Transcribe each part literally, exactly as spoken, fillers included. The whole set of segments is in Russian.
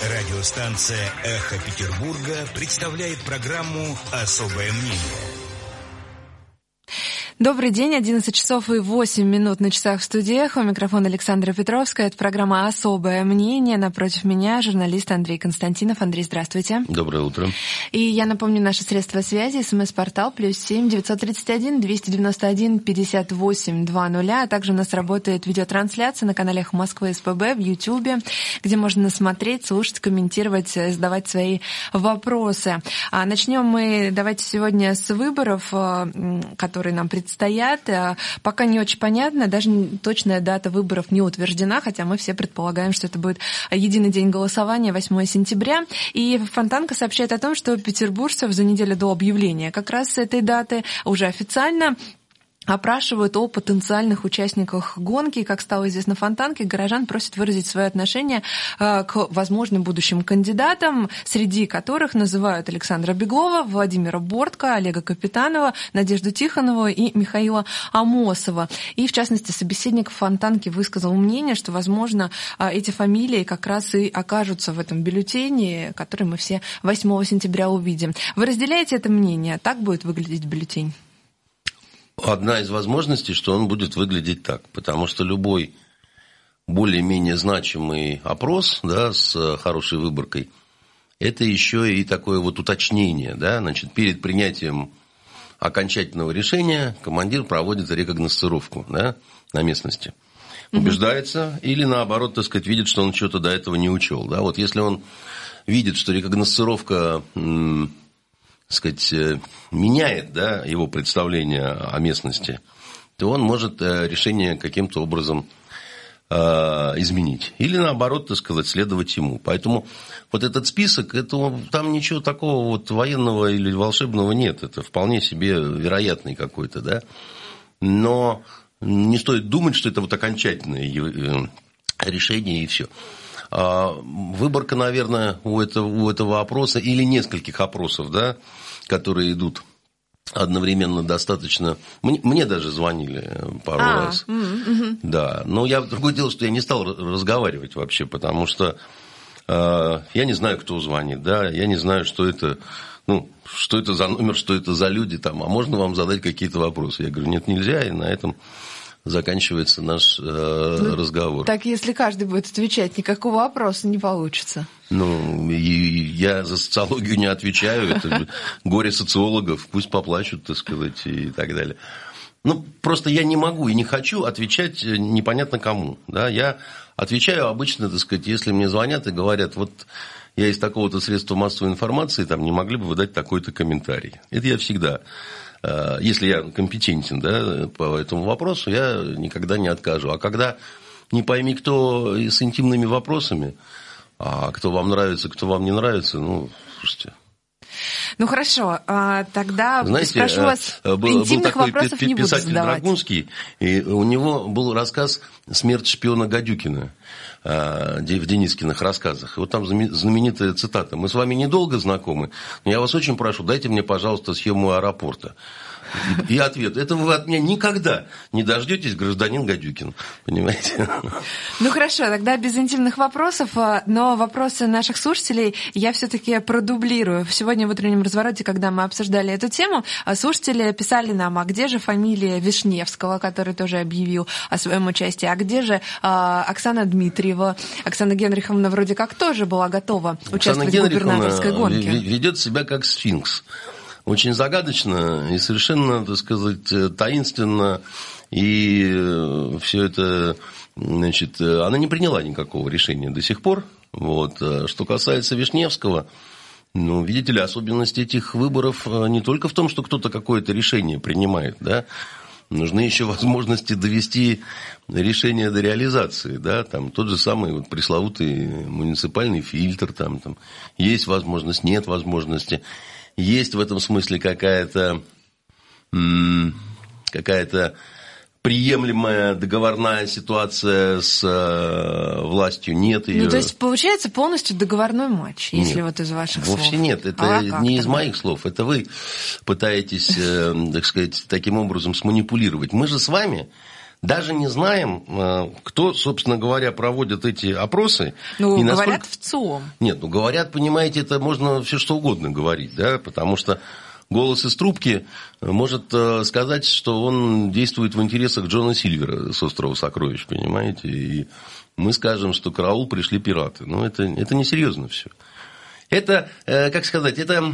Радиостанция «Эхо Петербурга» представляет программу «Особое мнение». Добрый день, одиннадцать часов и восемь минут на часах в студии «Эхо». У микрофона Александра Петровская. Это программа «Особое мнение». Напротив меня журналист Андрей Константинов. Андрей, здравствуйте. Доброе утро. И я напомню, наши средства связи. СМС-портал плюс семь девятьсот тридцать один двести девяносто один пятьдесят восемь двадцать. А также у нас работает видеотрансляция на канале «Эхо Москвы» СПБ в Ютьюбе, где можно смотреть, слушать, комментировать, задавать свои вопросы. А начнем мы, давайте сегодня с выборов, которые нам предстоят. Стоят. Пока не очень понятно, даже точная дата выборов не утверждена, хотя мы все предполагаем, что это будет единый день голосования, восьмое сентября. И Фонтанка сообщает о том, что петербуржцев за неделю до объявления как раз этой даты уже официально опрашивают о потенциальных участниках гонки. Как стало известно Фонтанке, горожан просят выразить свое отношение к возможным будущим кандидатам, среди которых называют Александра Беглова, Владимира Бортко, Олега Капитанова, Надежду Тихонову и Михаила Амосова. И, в частности, собеседник Фонтанки высказал мнение, что, возможно, эти фамилии как раз и окажутся в этом бюллетене, который мы все восьмого сентября увидим. Вы разделяете это мнение? Так будет выглядеть бюллетень? Одна из возможностей, что он будет выглядеть так, потому что любой более-менее значимый опрос, да, с хорошей выборкой, это еще и такое вот уточнение, да, значит, перед принятием окончательного решения командир проводит рекогносцировку, да, на местности, убеждается или наоборот, так сказать, видит, что он что-то до этого не учел, да, вот если он видит, что рекогносцировка, сказать, меняет, да, его представление о местности, то он может решение каким-то образом э, изменить. Или наоборот, так сказать, следовать ему. Поэтому вот этот список, это, там ничего такого вот военного или волшебного нет. Это вполне себе вероятный какой-то, да. Но не стоит думать, что это вот окончательное решение и все. Выборка, наверное, у этого, у этого опроса или нескольких опросов, да, которые идут одновременно достаточно... Мне, мне даже звонили пару а, раз. Mm-hmm. Да, но я, другое дело, что я не стал разговаривать вообще, потому что э, я не знаю, кто звонит, да, я не знаю, что это, ну, что это за номер, что это за люди там, а можно вам задать какие-то вопросы? Я говорю, нет, нельзя, и на этом... заканчивается наш э, ну, разговор. Так, если каждый будет отвечать, никакого вопроса не получится. Ну, и, и я за социологию не отвечаю, это горе социологов, пусть поплачут, так сказать, и так далее. Ну, просто я не могу и не хочу отвечать непонятно кому. Да? Я отвечаю обычно, так сказать, если мне звонят и говорят, вот я из такого-то средства массовой информации, там, не могли бы вы дать такой-то комментарий. Это я всегда... Если я компетентен, да, по этому вопросу, я никогда не откажу. А когда не пойми, кто с интимными вопросами, а кто вам нравится, кто вам не нравится, ну, слушайте. Ну, хорошо, тогда знаете, спрошу вас, был, интимных был такой вопросов не буду задавать. Писатель Драгунский, и у него был рассказ «Смерть шпиона Гадюкина» в Денискиных рассказах. И вот там знаменитая цитата. «Мы с вами недолго знакомы, но я вас очень прошу, дайте мне, пожалуйста, схему аэропорта». И ответ: это вы от меня никогда не дождетесь, гражданин Гадюкин. Понимаете? Ну хорошо, тогда без интимных вопросов, но вопросы наших слушателей я все-таки продублирую. Сегодня в утреннем развороте, когда мы обсуждали эту тему, слушатели писали нам, а где же фамилия Вишневского, который тоже объявил о своем участии, а где же а, Оксана Дмитриева? Оксана Генриховна вроде как тоже была готова участвовать в губернаторской гонке. Ведет себя как сфинкс. Очень загадочно и совершенно, так сказать, таинственно. И все это, значит, она не приняла никакого решения до сих пор. Вот. Что касается Вишневского, ну, видите ли, особенность этих выборов не только в том, что кто-то какое-то решение принимает, да. Нужны еще возможности довести решение до реализации, да, там тот же самый вот пресловутый муниципальный фильтр, там, там есть возможность, нет возможности. Есть в этом смысле какая-то, какая-то приемлемая договорная ситуация с э, властью, нет ее. Ну, то есть, получается полностью договорной матч, если нет, вот из ваших вовсе слов. Нет, это а не из моих слов, это вы пытаетесь, э, так сказать, таким образом сманипулировать. Мы же с вами даже не знаем, кто, собственно говоря, проводит эти опросы. Ну, и говорят насколько... в ЦИОМ. Нет, ну, говорят, понимаете, это можно все что угодно говорить, да, потому что голос из трубки может сказать, что он действует в интересах Джона Сильвера с «Острова сокровищ», понимаете, и мы скажем, что караул, пришли пираты. Но это, это несерьезно все. Это, как сказать, это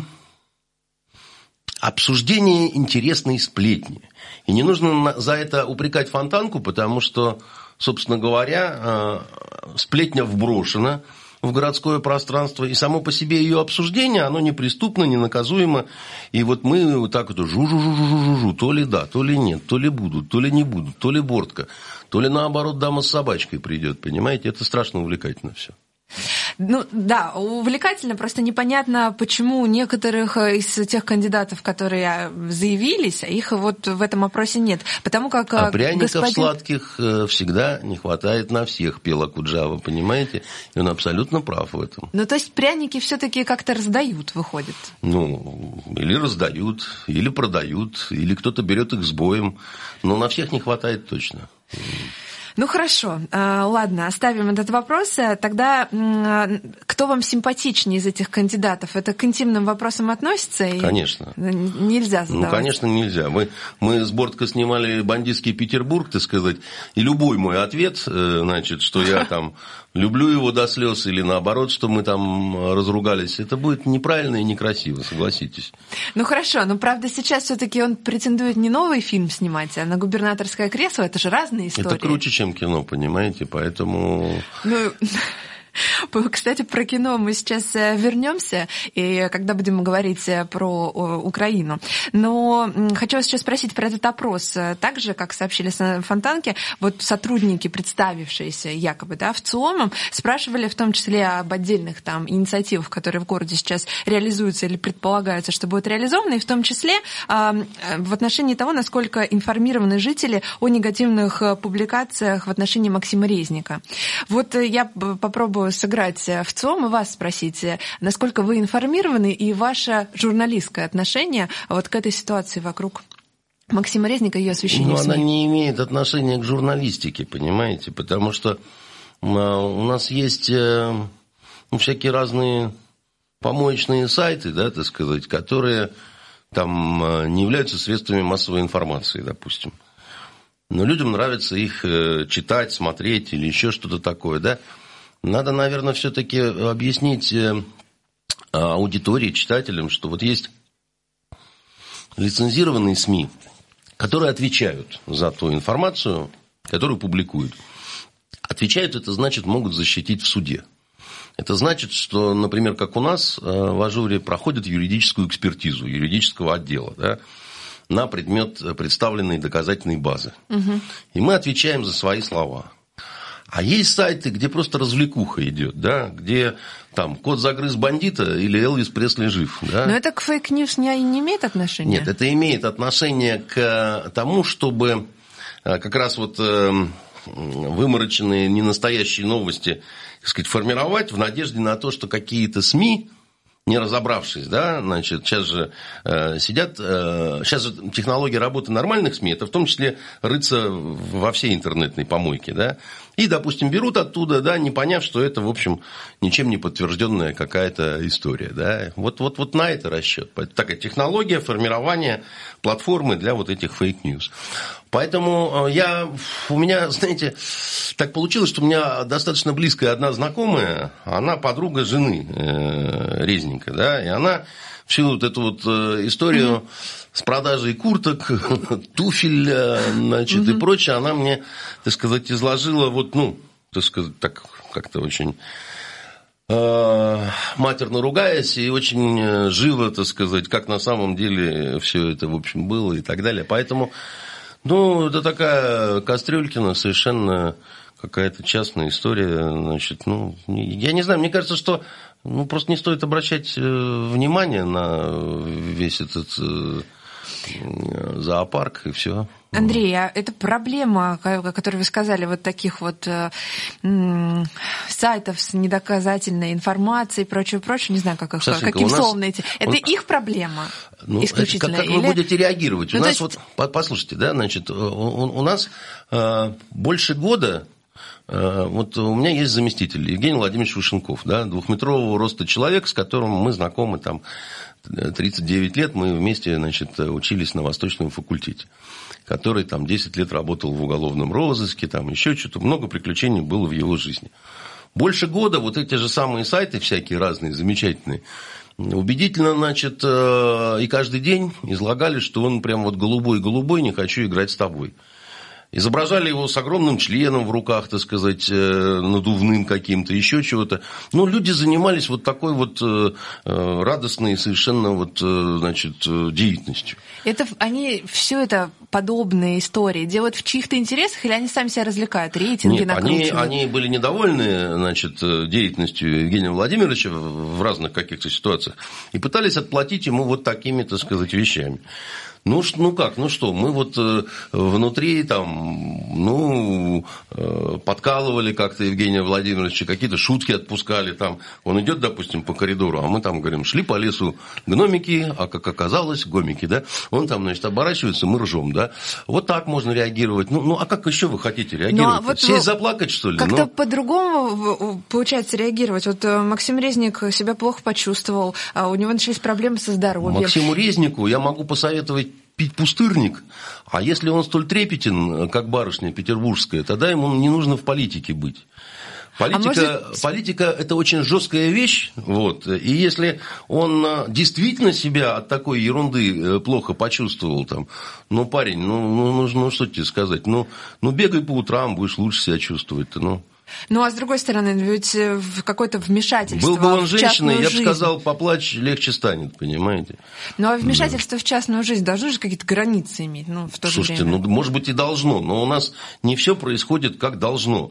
обсуждение интересной сплетни. И не нужно за это упрекать Фонтанку, потому что, собственно говоря, сплетня вброшена в городское пространство, и само по себе ее обсуждение, оно неприступно, ненаказуемо. И вот мы вот так вот жу-жу-жу-жу-жу, то ли да, то ли нет, то ли будут, то ли не будут, то ли бортка, то ли наоборот дама с собачкой придет, понимаете? Это страшно увлекательно все. Ну да, увлекательно, просто непонятно, почему некоторых из тех кандидатов, которые заявились, их вот в этом опросе нет. Потому как а пряников господин... сладких всегда не хватает на всех, пела Куджава, понимаете? И он абсолютно прав в этом. Ну то есть пряники все-таки как-то раздают, выходит? Ну, или раздают, или продают, или кто-то берет их с боем. Но на всех не хватает точно. Ну, хорошо. Ладно, оставим этот вопрос. Тогда кто вам симпатичнее из этих кандидатов? Это к интимным вопросам относится? Конечно. Нельзя задавать. Ну, конечно, нельзя. Мы, мы с Бортко снимали «Бандитский Петербург», так сказать, и любой мой ответ, значит, что я там люблю его до слез, или наоборот, что мы там разругались, это будет неправильно и некрасиво, согласитесь. Ну, хорошо. Но, правда, сейчас все-таки он претендует не новый фильм снимать, а на губернаторское кресло. Это же разные истории. Это круче, чем кино, понимаете, поэтому... Ну, кстати, про кино мы сейчас вернемся, и когда будем говорить про Украину. Но хочу вас еще спросить про этот опрос. Так же, как сообщили Фонтанке, вот сотрудники, представившиеся якобы, да, в ЦИОМом, спрашивали в том числе об отдельных там инициативах, которые в городе сейчас реализуются или предполагаются, что будут реализованы, и в том числе в отношении того, насколько информированы жители о негативных публикациях в отношении Максима Резника. Вот я попробую сыграть в ЦИОМ и вас спросить, насколько вы информированы и ваше журналистское отношение вот к этой ситуации вокруг Максима Резника и ее освещения в СМИ? Ну, она не имеет отношения к журналистике, понимаете, потому что у нас есть ну, всякие разные помоечные сайты, да, так сказать, которые там не являются средствами массовой информации, допустим. Но людям нравится их читать, смотреть или еще что-то такое, да. Надо, наверное, все-таки объяснить аудитории, читателям, что вот есть лицензированные СМИ, которые отвечают за ту информацию, которую публикуют. Отвечают, это значит, могут защитить в суде. Это значит, что, например, как у нас в Ажуре проходит юридическую экспертизу юридического отдела, да, на предмет представленной доказательной базы. Угу. И мы отвечаем за свои слова. А есть сайты, где просто развлекуха идет, да, где там кот загрыз бандита или Элвис Пресли жив. Да? Но это к фейк-ньюс не, не имеет отношения? Нет, это имеет отношение к тому, чтобы как раз вот вымороченные, ненастоящие новости, так сказать, формировать в надежде на то, что какие-то СМИ, не разобравшись, да, значит, сейчас же э, сидят, э, сейчас же технология работы нормальных СМИ, это в том числе рыться во всей интернетной помойке, да, и, допустим, берут оттуда, да, не поняв, что это, в общем, ничем не подтвержденная какая-то история, да, вот, вот, вот на это расчет, такая технология формирования платформы для вот этих фейк-ньюс. Поэтому я, у меня, знаете, так получилось, что у меня достаточно близкая одна знакомая, она подруга жены э, Резника, да, и она всю вот эту вот историю mm-hmm. с продажей курток, туфель, значит, mm-hmm. и прочее, она мне, так сказать, изложила вот, ну, так сказать, так как-то очень э, матерно ругаясь и очень живо, так сказать, как на самом деле все это, в общем, было и так далее. Поэтому, ну, это такая Кастрюлькина совершенно какая-то частная история, значит, ну, я не знаю, мне кажется, что ну, просто не стоит обращать внимание на весь этот зоопарк и все. Андрей, а это проблема, о которой вы сказали, вот таких вот э, м- сайтов с недоказательной информацией и прочее, прочее, не знаю, как их, Сашенька, каким нас, словом найти. Это он, их проблема ну, исключительно? Как, как или... вы будете реагировать? Ну, у нас есть... вот, послушайте, да, значит, у, у нас э, больше года. Вот у меня есть заместитель Евгений Владимирович Вышенков, да, двухметрового роста человек, с которым мы знакомы там тридцать девять лет, мы вместе, значит, учились на Восточном факультете, который там десять лет работал в уголовном розыске, там еще что-то, много приключений было в его жизни. Больше года вот эти же самые сайты всякие разные, замечательные, убедительно, значит, и каждый день излагали, что он прям вот голубой-голубой, не хочу играть с тобой. Изображали его с огромным членом в руках, так сказать, надувным каким-то, еще чего-то. Ну, люди занимались вот такой вот радостной совершенно вот, значит, деятельностью. Это, они все это подобные истории делают в чьих-то интересах или они сами себя развлекают, рейтинги Нет, накручивают? Они, они были недовольны, значит, деятельностью Евгения Владимировича в разных каких-то ситуациях и пытались отплатить ему вот такими, так сказать, вещами. Ну, ну как, ну что, мы вот э, внутри там, ну, э, подкалывали как-то Евгения Владимировича, какие-то шутки отпускали там. Он идет, допустим, по коридору, а мы там говорим, шли по лесу гномики, а как оказалось, гомики, да. Он там, значит, оборачивается, мы ржем, да. Вот так можно реагировать. Ну, ну а как еще вы хотите реагировать? Ну, а вот сесть заплакать, что ли? Как-то ну... по-другому получается реагировать. Вот Максим Резник себя плохо почувствовал, у него начались проблемы со здоровьем. Максиму Резнику я могу посоветовать пить пустырник, а если он столь трепетен, как барышня петербургская, тогда ему не нужно в политике быть. Политика, а может... политика – это очень жесткая вещь, вот, и если он действительно себя от такой ерунды плохо почувствовал, там, ну, парень, ну, ну, ну что тебе сказать, ну, ну, бегай по утрам, будешь лучше себя чувствовать-то, ну. Ну, а с другой стороны, ведь какое-то вмешательство Был бы он в женщиной, я жизнь. бы сказал, поплачь, легче станет, понимаете? Ну, а вмешательство да. в частную жизнь должно же какие-то границы иметь, ну, в то Слушайте, же время. ну, может быть, и должно, но у нас не все происходит, как должно.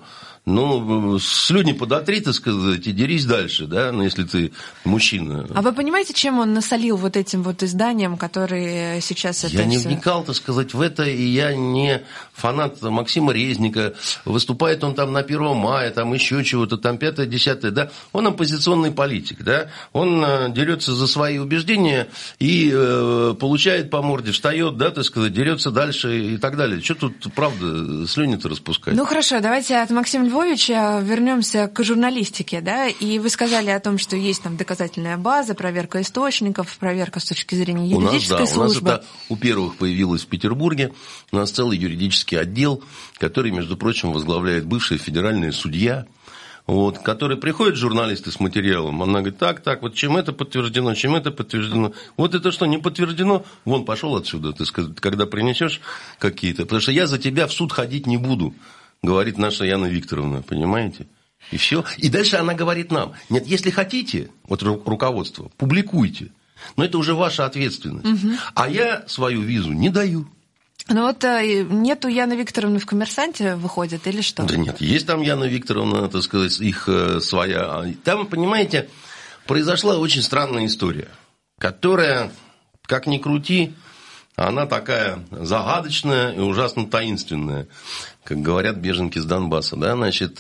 Ну, слюни подотри, так сказать, и дерись дальше, да, ну, если ты мужчина. А вы понимаете, чем он насолил вот этим вот изданиям, которые сейчас это Я не все... вникал, так сказать, в это, и я не фанат Максима Резника. Выступает он там на первого мая, там еще чего-то, там пятое, десятое, да. Он оппозиционный политик, да. Он э, дерется за свои убеждения и э, получает по морде, встает, да, так сказать, дерется дальше и так далее. Что тут, правда, слюни-то распускать? Ну, хорошо, давайте от Максима Львовича вернемся к журналистике, да, и вы сказали о том, что есть там доказательная база, проверка источников, проверка с точки зрения юридической у нас, да, службы. У нас это у первых появилось в Петербурге, у нас целый юридический отдел, который, между прочим, возглавляет бывшая федеральная судья, вот, который приходит журналисты с материалом, она говорит, так, так, вот чем это подтверждено, чем это подтверждено, вот это что, не подтверждено, вон, пошел отсюда, ты, когда принесешь какие-то, потому что я за тебя в суд ходить не буду. Говорит наша Яна Викторовна, понимаете? И все. И дальше она говорит нам, нет, если хотите, вот руководство, публикуйте. Но это уже ваша ответственность. Угу. А я свою визу не даю. Ну вот нету Яны Викторовны в «Коммерсанте», выходит, или что? Да нет, есть там Яна Викторовна, так сказать, их своя. Там, понимаете, произошла очень странная история, которая, как ни крути, она такая загадочная и ужасно таинственная, как говорят беженки с Донбасса, да, значит,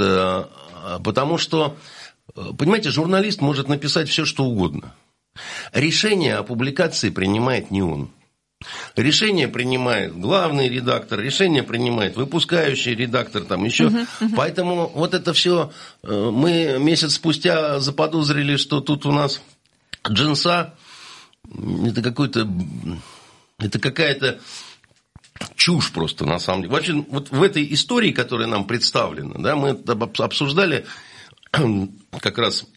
потому что, понимаете, журналист может написать все, что угодно. Решение о публикации принимает не он. Решение принимает главный редактор, решение принимает выпускающий редактор, там еще. Uh-huh, uh-huh. Поэтому вот это все мы месяц спустя заподозрили, что тут у нас джинса, это какой-то... Это какая-то чушь просто, на самом деле. Вообще, вот в этой истории, которая нам представлена, да, мы обсуждали как раз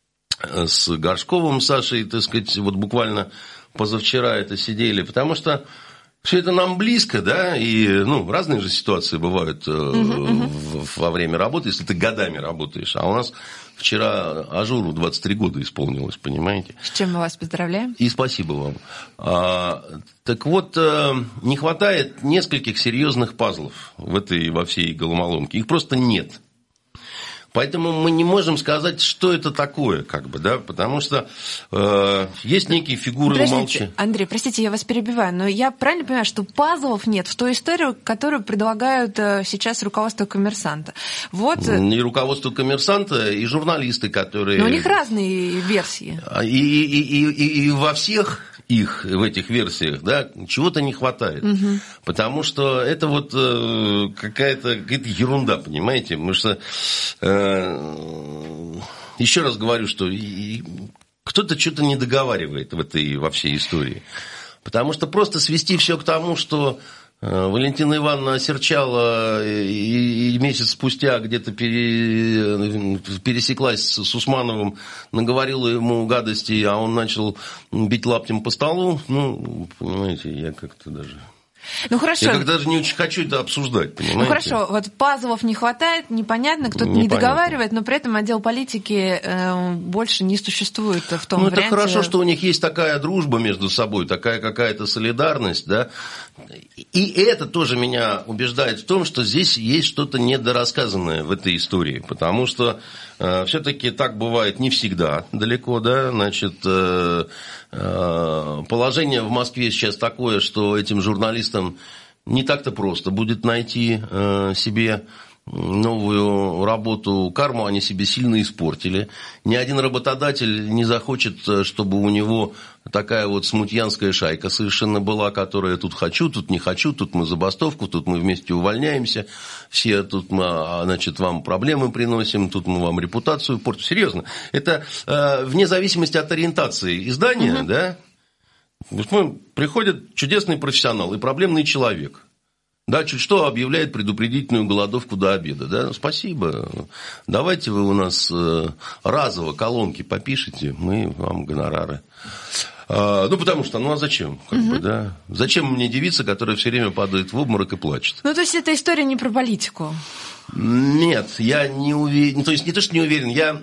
с Горшковым Сашей, так сказать, вот буквально позавчера это сидели, потому что все это нам близко, да, и, ну, разные же ситуации бывают uh-huh, uh-huh. во время работы, если ты годами работаешь, а у нас... Вчера Ажуру двадцать три года исполнилось, понимаете? С чем мы вас поздравляем. И спасибо вам. А, так вот, не хватает нескольких серьезных пазлов в этой, во всей головоломке. Их просто нет. Поэтому мы не можем сказать, что это такое, как бы, да, потому что э, есть некие фигуры умолчания. Андрей, простите, я вас перебиваю, но я правильно понимаю, что пазлов нет в той истории, которую предлагают сейчас руководство «Коммерсанта». Вот... И руководство «Коммерсанта», и журналисты, которые... Но у них разные версии. И, и, и, и, и во всех их, в этих версиях, да, чего-то не хватает. Угу. Потому что это вот э, какая-то, какая-то ерунда, понимаете? Потому что, э, еще раз говорю, что и, кто-то что-то не договаривает в этой, во всей истории. Потому что просто свести все к тому, что Валентина Ивановна осерчала и, и месяц спустя где-то пере, пересеклась с Усмановым, наговорила ему гадости, а он начал бить лаптем по столу. Ну, понимаете, я как-то даже... Ну, хорошо. Я как даже не очень хочу это обсуждать, понимаете? Ну, хорошо, вот пазлов не хватает, непонятно, кто-то не договаривает, но при этом отдел политики э, больше не существует в том ну, варианте. Ну, это хорошо, что у них есть такая дружба между собой, такая какая-то солидарность, да. И это тоже меня убеждает в том, что здесь есть что-то недорассказанное в этой истории, потому что э, все-таки так бывает не всегда далеко, да, значит... Э, Положение в Москве сейчас такое, что этим журналистам не так-то просто будет найти себе новую работу. Карму они себе сильно испортили. Ни один работодатель не захочет, чтобы у него такая вот смутьянская шайка совершенно была, которая тут хочу, тут не хочу, тут мы забастовку, тут мы вместе увольняемся, все тут мы, значит, вам проблемы приносим, тут мы вам репутацию портим. Серьезно. Это э, вне зависимости от ориентации издания, угу. да, приходит чудесный профессионал и проблемный человек. Да, чуть что объявляет предупредительную голодовку до обеда. Да? Спасибо. Давайте вы у нас разово колонки попишите, мы вам гонорары. А, ну, потому что, ну, а зачем? Как угу. бы, да? Зачем мне девица, которая все время падает в обморок и плачет? Ну, то есть, эта история не про политику? Нет, я не уверен. То есть, не то, что не уверен, я,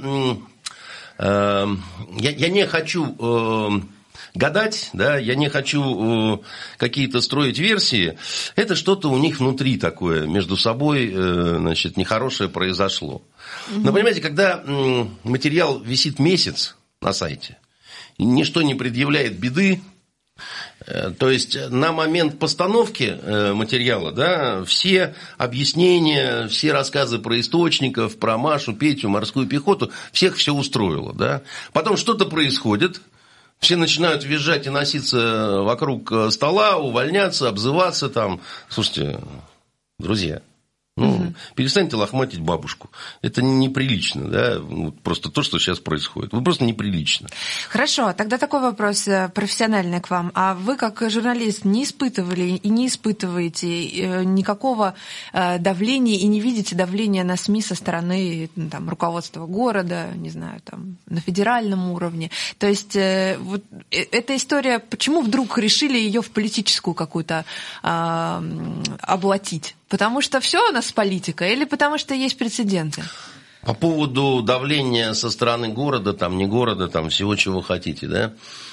э, я, я не хочу... Э, гадать, да, я не хочу э, какие-то строить версии, это что-то у них внутри такое, между собой, э, значит, нехорошее произошло. Mm-hmm. Но, понимаете, когда э, материал висит месяц на сайте, и ничто не предъявляет беды, э, то есть на момент постановки э, материала, да, все объяснения, все рассказы про источников, про Машу, Петю, морскую пехоту, всех все устроило, да. Потом что-то происходит, все начинают визжать и носиться вокруг стола, увольняться, обзываться там. Слушайте, друзья, ну, угу. перестаньте лохматить бабушку. Это неприлично, да, просто то, что сейчас происходит. Вы просто неприлично. Хорошо, тогда такой вопрос профессиональный к вам. А вы, как журналист, не испытывали и не испытываете никакого давления и не видите давления на СМИ со стороны там, руководства города, не знаю, там, на федеральном уровне? То есть вот эта история, почему вдруг решили ее в политическую какую-то а, облатить? Потому что все у нас политика или потому что есть прецеденты? По поводу давления со стороны города, там, не города, там, всего, чего хотите, да.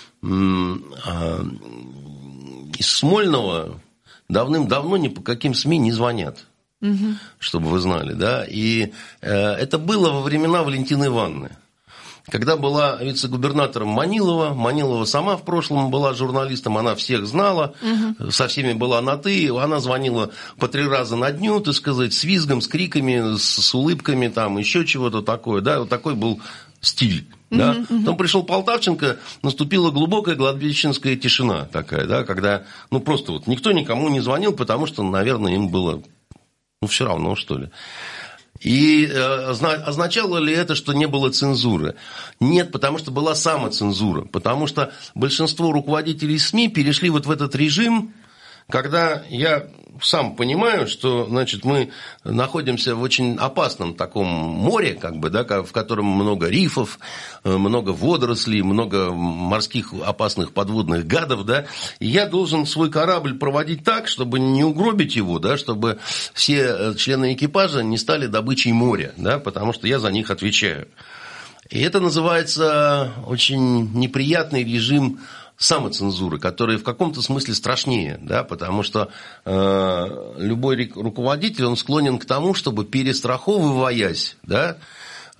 Из Смольного давным-давно ни по каким СМИ не звонят, угу. чтобы вы знали, да. И это было во времена Валентины Ивановны. Когда была вице-губернатором Манилова, Манилова сама в прошлом была журналистом, она всех знала, угу. со всеми была на «ты», она звонила по три раза на дню, так сказать, с визгом, с криками, с, с улыбками, там, еще чего-то такое, да, вот такой был стиль. Да? Uh-huh, uh-huh. Потом пришел Полтавченко, наступила глубокая кладбищенская тишина такая, да, когда, ну, просто вот никто никому не звонил, потому что, наверное, им было, ну, все равно, что ли. И э, означало ли это, что не было цензуры? Нет, потому что была самоцензура. Потому что большинство руководителей СМИ перешли вот в этот режим, когда я сам понимаю, что, значит, мы находимся в очень опасном таком море, как бы, да, в котором много рифов, много водорослей, много морских опасных подводных гадов, да, и я должен свой корабль проводить так, чтобы не угробить его, да, чтобы все члены экипажа не стали добычей моря, да, потому что я за них отвечаю. И это называется очень неприятный режим самоцензуры, которая в каком-то смысле страшнее, да, потому что э, любой руководитель, он склонен к тому, чтобы, перестраховываясь, да,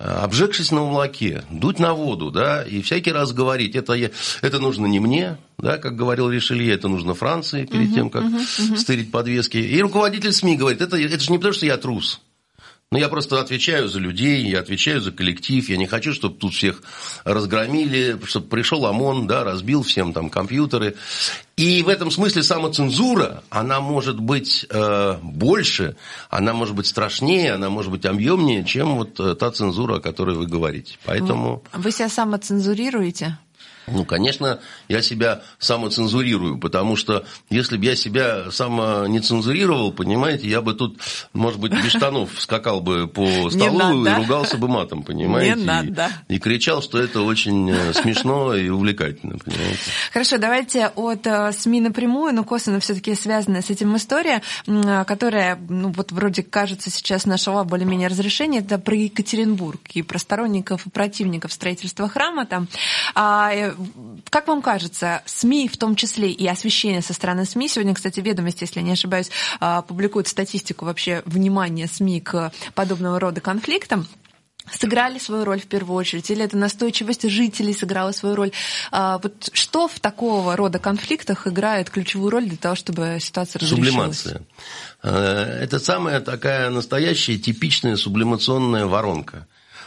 обжегшись на молоке, дуть на воду, да, и всякий раз говорить, это, я, это нужно не мне, да, как говорил Ришелье, это нужно Франции перед uh-huh, тем, как uh-huh, uh-huh. стырить подвески. И руководитель СМИ говорит, это, это же не потому, что я трус. Но я просто отвечаю за людей, я отвечаю за коллектив, я не хочу, чтобы тут всех разгромили, чтобы пришел ОМОН, да, разбил всем там компьютеры. И в этом смысле самоцензура, она может быть э, больше, она может быть страшнее, она может быть объемнее, чем вот э, та цензура, о которой вы говорите. Поэтому... Вы себя самоцензурируете? Ну, конечно, я себя самоцензурирую, потому что если бы я себя само не цензурировал, понимаете, я бы тут, может быть, без штанов скакал бы по столу и ругался бы матом, понимаете, не надо. И, и кричал, что это очень смешно и увлекательно, понимаете. Хорошо, давайте от СМИ напрямую, но косвенно все-таки связанная с этим история, которая, ну, вот вроде кажется, сейчас нашла более-менее разрешение, это про Екатеринбург и про сторонников и противников строительства храма там. Как вам кажется, СМИ, в том числе и освещение со стороны СМИ, сегодня, кстати, «Ведомости», если я не ошибаюсь, публикуют статистику вообще внимания СМИ к подобного рода конфликтам, сыграли свою роль в первую очередь, или это настойчивость жителей сыграла свою роль? Вот что в такого рода конфликтах играет ключевую роль для того, чтобы ситуация разрешилась? Сублимация. Это самая такая настоящая типичная сублимационная воронка.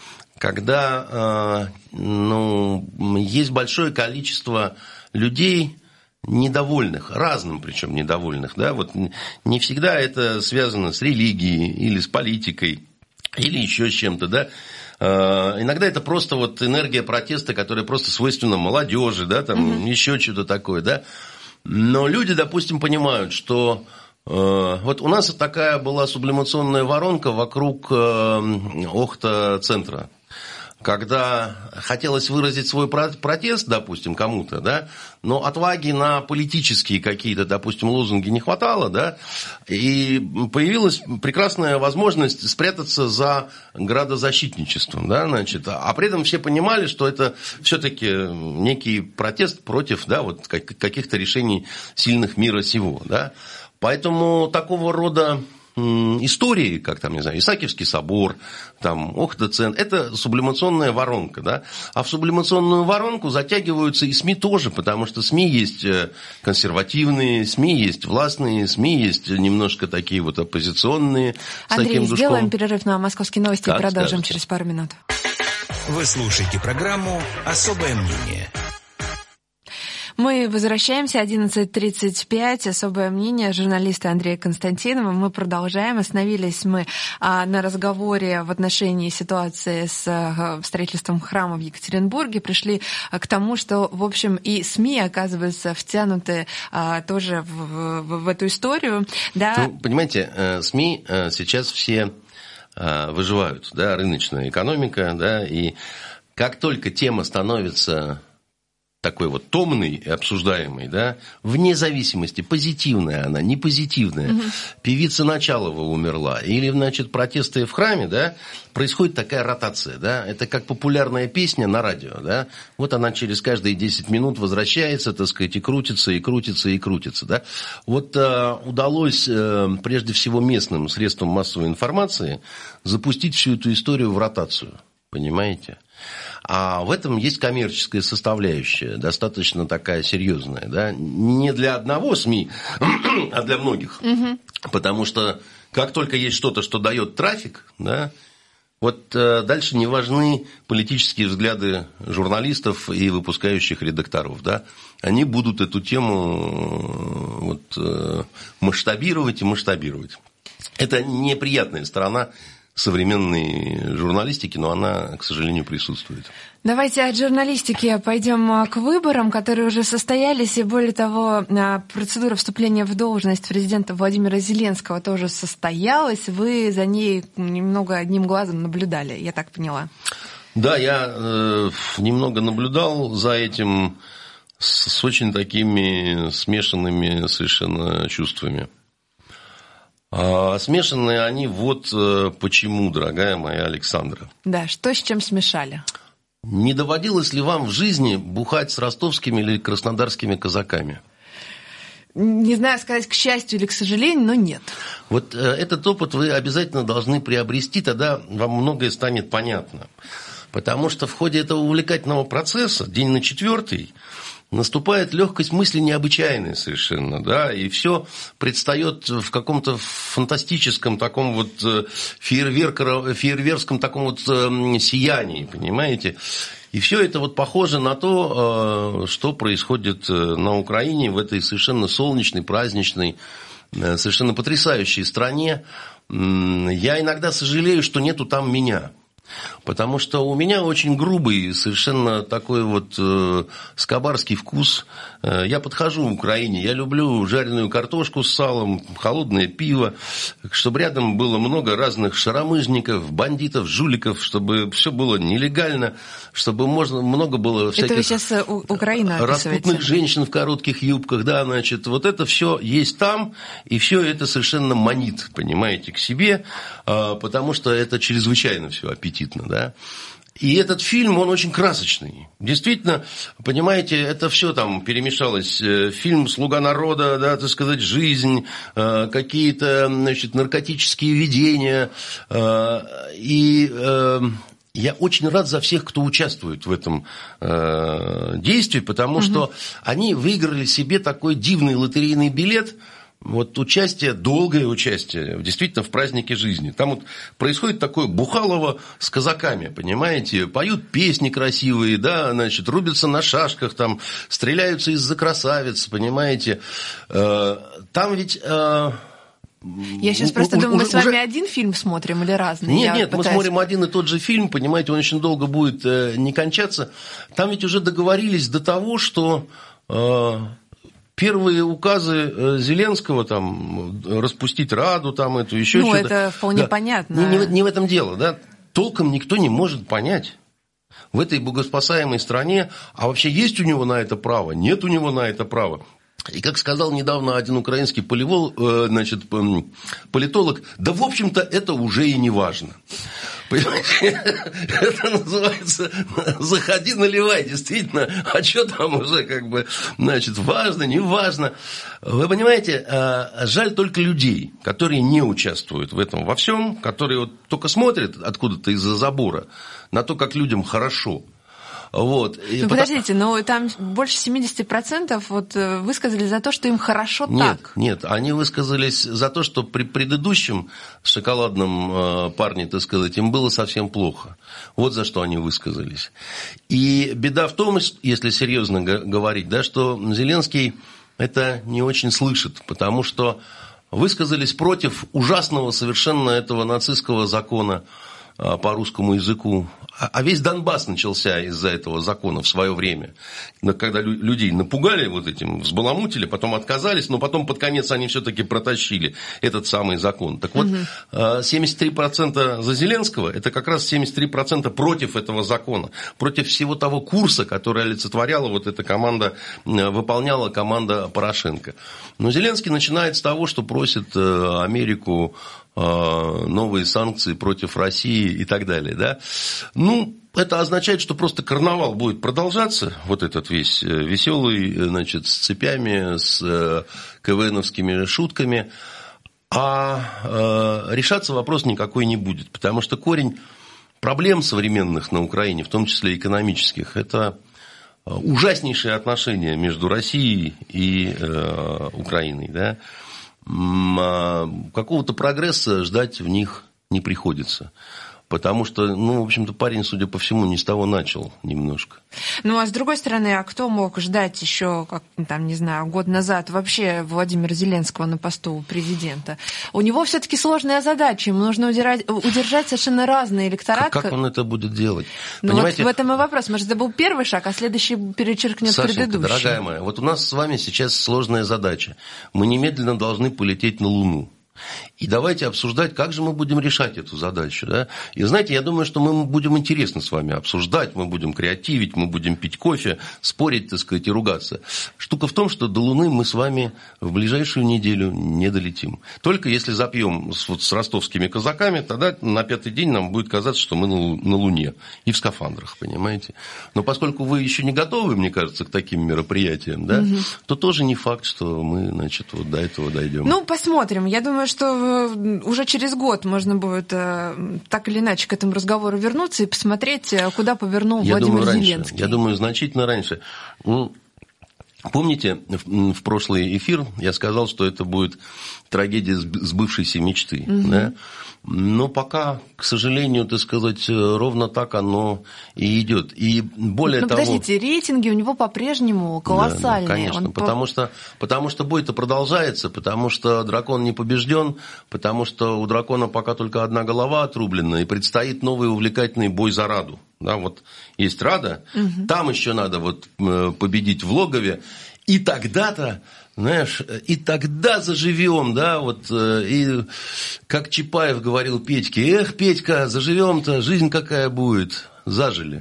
Когда ну, есть большое количество людей недовольных, разным причем недовольных, да, вот не всегда это связано с религией или с политикой, или еще с чем-то, да. Иногда это просто вот энергия протеста, которая просто свойственна молодежи, да, там mm-hmm. еще что-то такое, да. Но люди, допустим, понимают, что вот у нас такая была сублимационная воронка вокруг Охта-центра. Когда хотелось выразить свой протест, допустим, кому-то, да, но отваги на политические какие-то, допустим, лозунги не хватало, да, и появилась прекрасная возможность спрятаться за градозащитничеством, да, значит, а при этом все понимали, что это все-таки некий протест против, да, вот каких-то решений сильных мира сего, да, поэтому такого рода истории, как там, не знаю, Исаакиевский собор, там, Охта-центр, это сублимационная воронка, да, а в сублимационную воронку затягиваются и СМИ тоже, потому что СМИ есть консервативные, СМИ есть властные, СМИ есть немножко такие вот оппозиционные. Андрей, с таким душком. Сделаем перерыв на «Московские новости» как и продолжим скажете. Через пару минут. Вы слушаете программу «Особое мнение». Мы возвращаемся, одиннадцать тридцать пять, особое мнение журналиста Андрея Константинова. Мы продолжаем. Остановились мы а, на разговоре в отношении ситуации с а, строительством храма в Екатеринбурге. Пришли а, к тому, что, в общем, и СМИ оказываются втянуты а, тоже в, в, в эту историю. Да? Ну, понимаете, СМИ сейчас все выживают, да, рыночная экономика, да, и как только тема становится такой вот томный и обсуждаемый, да, вне зависимости, позитивная она, не позитивная. Угу. Певица Началова умерла, или, значит, протесты в храме, да, происходит такая ротация, да, это как популярная песня на радио, да, вот она через каждые десять минут возвращается, так сказать, и крутится, и крутится, и крутится, да. Вот э, удалось, э, прежде всего, местным средствам массовой информации запустить всю эту историю в ротацию, понимаете? А в этом есть коммерческая составляющая, достаточно такая серьезная, да, не для одного СМИ, а для многих, угу. Потому что как только есть что-то, что дает трафик, да, вот э, дальше не важны политические взгляды журналистов и выпускающих редакторов, да, они будут эту тему вот, э, масштабировать и масштабировать. Это неприятная сторона современной журналистики, но она, к сожалению, присутствует. Давайте от журналистики пойдем к выборам, которые уже состоялись, и более того, процедура вступления в должность президента Владимира Зеленского тоже состоялась. Вы за ней немного одним глазом наблюдали, я так поняла. Да, я э, немного наблюдал за этим с, с очень такими смешанными совершенно чувствами. А смешанные они вот почему, дорогая моя Александра. Да, что с чем смешали? Не доводилось ли вам в жизни бухать с ростовскими или краснодарскими казаками? не знаю, сказать к счастью или к сожалению, но нет. Вот этот опыт вы обязательно должны приобрести, тогда вам многое станет понятно. Потому что в ходе этого увлекательного процесса, день на четвертый, наступает легкость мысли необычайная совершенно, да, и все предстает в каком-то фантастическом таком вот фейерверкском таком вот сиянии, понимаете? И все это вот похоже на то, что происходит на Украине в этой совершенно солнечной, праздничной, совершенно потрясающей стране. Я иногда сожалею, что нету там меня. Потому что у меня очень грубый, совершенно такой вот э, скобарский вкус. Э, я подхожу в Украине, я люблю жареную картошку с салом, холодное пиво, чтобы рядом было много разных шаромыжников, бандитов, жуликов, чтобы все было нелегально, чтобы можно, много было всяких... Это вы сейчас Украина описываете. Распутных женщин в коротких юбках, да, значит, вот это все есть там, и все это совершенно манит, понимаете, к себе, э, потому что это чрезвычайно все аппетитно. Да? И этот фильм, он очень красочный. Действительно, понимаете, это все там перемешалось. Фильм «Слуга народа», да, так сказать, жизнь, какие-то, значит, наркотические видения. И я очень рад за всех, кто участвует в этом действии, потому угу. что они выиграли себе такой дивный лотерейный билет. Вот участие, долгое участие, действительно, в празднике жизни. Там вот происходит такое Бухалово с казаками, понимаете? Поют песни красивые, да, значит, рубятся на шашках, там, стреляются из-за красавиц, понимаете? Там ведь... Я сейчас просто думаю, мы с вами один фильм смотрим или разные? Нет, нет, мы смотрим один и тот же фильм, понимаете, он очень долго будет не кончаться. Там ведь уже договорились до того, что... Первые указы Зеленского, там, распустить Раду, там, эту, еще ну, что-то. Ну, это вполне да. понятно. Не, не, не в этом дело, да. Толком никто не может понять. В этой богоспасаемой стране, а вообще есть у него на это право, нет у него на это права. И, как сказал недавно один украинский полевол, значит, политолог, да, в общем-то, это уже и не важно. Понимаете, это называется «заходи, наливай», действительно, а что там уже, как бы, значит, важно, не важно. Вы понимаете, жаль только людей, которые не участвуют в этом во всем, которые вот только смотрят откуда-то из-за забора на то, как людям хорошо. Вот. Ну, подождите, но там больше семьдесят процентов вот высказали за то, что им хорошо нет, так. Нет, они высказались за то, что при предыдущем шоколадном парне, так сказать, им было совсем плохо. Вот за что они высказались. И беда в том, если серьезно говорить, да, что Зеленский это не очень слышит, потому что высказались против ужасного совершенно этого нацистского закона по русскому языку. А весь Донбасс начался из-за этого закона в свое время. Когда людей напугали вот этим, взбаламутили, потом отказались, но потом под конец они все-таки протащили этот самый закон. Так вот, угу. семьдесят три процента за Зеленского, это как раз семьдесят три процента против этого закона. Против всего того курса, который олицетворяла вот эта команда, выполняла команда Порошенко. Но Зеленский начинает с того, что просит Америку новые санкции против России и так далее, да. Ну, это означает, что просто карнавал будет продолжаться, вот этот весь веселый, значит, с цепями, с КВНовскими шутками, а решаться вопрос никакой не будет, потому что корень проблем современных на Украине, в том числе экономических, это ужаснейшие отношения между Россией и Украиной, да. Какого-то прогресса ждать в них не приходится. Потому что, ну, в общем-то, парень, судя по всему, не с того начал немножко. Ну, а с другой стороны, а кто мог ждать еще, как, там, не знаю, год назад вообще Владимира Зеленского на посту президента? У него все-таки сложная задача, ему нужно удержать, удержать совершенно разные электораты. Как, как он это будет делать? Ну, понимаете? Вот в этом и вопрос. Может, это был первый шаг, а следующий перечеркнет Сашенька, предыдущий. Дорогая моя, вот у нас с вами сейчас сложная задача. Мы немедленно должны полететь на Луну. И давайте обсуждать, как же мы будем решать эту задачу. Да? И знаете, я думаю, что мы будем интересно с вами обсуждать, мы будем креативить, мы будем пить кофе, спорить, так сказать, и ругаться. Штука в том, что до Луны мы с вами в ближайшую неделю не долетим. Только если запьем с, вот, с ростовскими казаками, тогда на пятый день нам будет казаться, что мы на, на Луне. И в скафандрах, понимаете. Но поскольку вы еще не готовы, мне кажется, к таким мероприятиям, да, угу. то тоже не факт, что мы, значит, вот до этого дойдем. Ну, посмотрим. Я думаю, что уже через год можно будет так или иначе к этому разговору вернуться и посмотреть, куда повернул я Владимир думаю, Зеленский. Раньше. Я думаю, значительно раньше. Ну, помните, в, в прошлый эфир я сказал, что это будет трагедия сбывшейся мечты, угу. да? Но пока, к сожалению, так сказать, ровно так оно и идет. И более ну, того... подождите, рейтинги у него по-прежнему колоссальные. Да, да, конечно, Он потому, по... что, потому что бой-то продолжается, потому что дракон не побежден, потому что у дракона пока только одна голова отрублена, и предстоит новый увлекательный бой за Раду. Да, вот есть Рада, угу. там еще надо вот победить в логове, и тогда-то... Знаешь, и тогда заживем, да, вот, и как Чапаев говорил Петьке, эх, Петька, заживем-то, жизнь какая будет, зажили.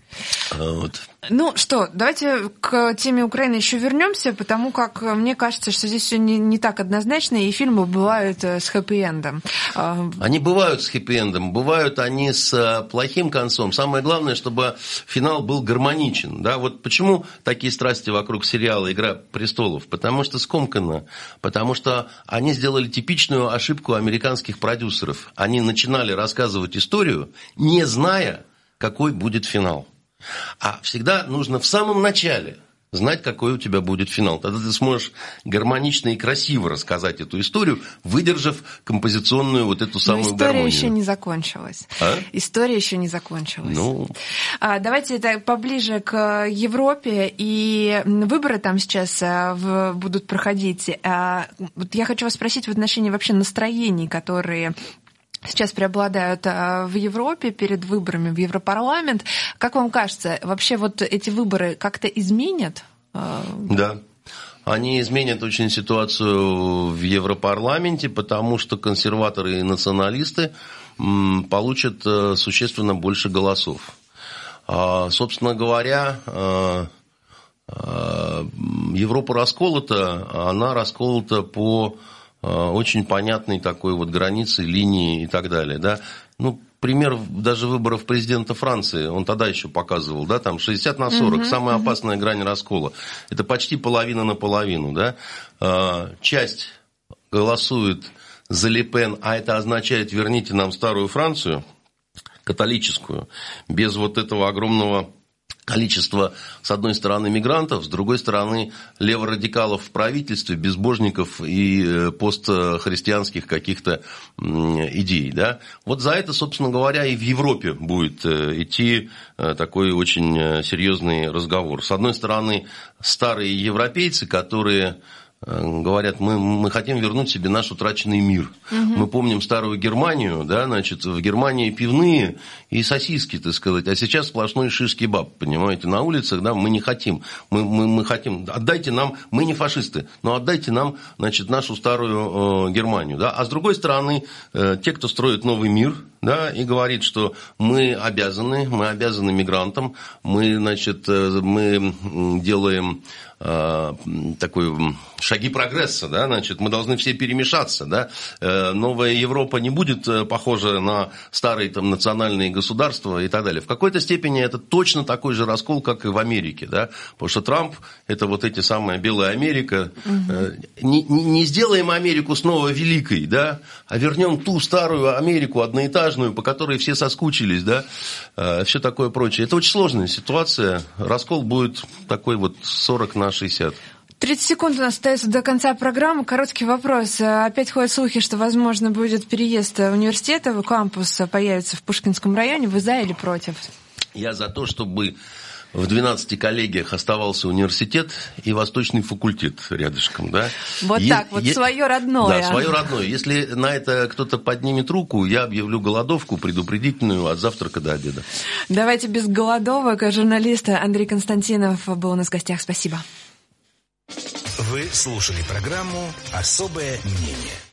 Вот. Ну что, давайте к теме Украины еще вернемся, потому как мне кажется, что здесь все не, не так однозначно, и фильмы бывают с хэппи-эндом. Они бывают с хэппи-эндом, бывают они с плохим концом. Самое главное, чтобы финал был гармоничен. Да? Вот почему такие страсти вокруг сериала «Игра престолов»? Потому что скомканно, потому что они сделали типичную ошибку американских продюсеров. Они начинали рассказывать историю, не зная, какой будет финал. А всегда нужно в самом начале знать, какой у тебя будет финал. Тогда ты сможешь гармонично и красиво рассказать эту историю, выдержав композиционную вот эту самую Но история гармонию. еще не закончилась. А? История еще не закончилась. Ну... А, давайте это поближе к Европе. И выборы там сейчас в, будут проходить. А, вот я хочу вас спросить в отношении вообще настроений, которые... сейчас преобладают в Европе перед выборами в Европарламент. Как вам кажется, вообще вот эти выборы как-то изменят? Да. Они изменят очень ситуацию в Европарламенте, потому что консерваторы и националисты получат существенно больше голосов. Собственно говоря, Европа расколота, она расколота по... очень понятной такой вот границы, линии и так далее, да. Ну, пример даже выборов президента Франции, он тогда еще показывал, да, там шестьдесят на сорок, uh-huh, самая uh-huh. опасная грань раскола. Это почти половина на половину, да. Часть голосует за Ле Пен, а это означает, верните нам старую Францию, католическую, без вот этого огромного... количество, с одной стороны, мигрантов, с другой стороны, леворадикалов в правительстве, безбожников и постхристианских каких-то идей. Да? Вот за это, собственно говоря, и в Европе будет идти такой очень серьезный разговор. С одной стороны, старые европейцы, которые... говорят, мы, мы хотим вернуть себе наш утраченный мир. Угу. Мы помним старую Германию, да, значит, в Германии пивные и сосиски, так сказать, а сейчас сплошной шиш-кебаб, понимаете, на улицах, да, мы не хотим, мы, мы, мы хотим, отдайте нам, мы не фашисты, но отдайте нам, значит, нашу старую э, Германию, да, а с другой стороны, э, те, кто строит новый мир, да, и говорит, что мы обязаны, мы обязаны мигрантам, мы, значит, мы делаем э, такой шаги прогресса, да, значит, мы должны все перемешаться, да, э, новая Европа не будет похожа на старые там национальные государства и так далее. В какой-то степени это точно такой же раскол, как и в Америке, да, потому что Трамп это вот эти самая белая Америка. Угу. Э, не, не сделаем Америку снова великой, да, а вернем ту старую Америку одноэтажную, по которой все соскучились, да, все такое прочее. Это очень сложная ситуация. Раскол будет такой вот сорок на шестьдесят. тридцать секунд у нас остается до конца программы. Короткий вопрос. Опять ходят слухи, что, возможно, будет переезд университета, кампус появится в Пушкинском районе. Вы за или против? Я за то, чтобы в двенадцати коллегиях оставался университет и восточный факультет рядышком, да. Вот е- так, вот е- свое родное. Да, свое родное. Если на это кто-то поднимет руку, я объявлю голодовку предупредительную от завтрака до обеда. Давайте без голодовок. Журналист Андрей Константинов был у нас в гостях. Спасибо. Вы слушали программу «Особое мнение».